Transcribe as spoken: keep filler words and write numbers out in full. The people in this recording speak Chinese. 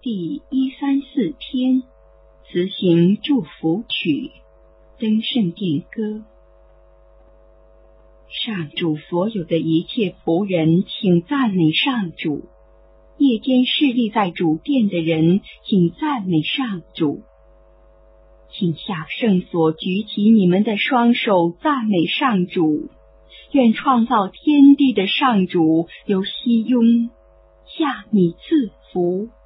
第一三四篇，辞行祝福曲，登圣殿歌。上主所有的一切仆人，请赞美上主；夜间侍立在主殿的人，请赞美上主。请下圣所举起你们的双手，赞美上主。愿创造天地的上主由熙雍向你赐福。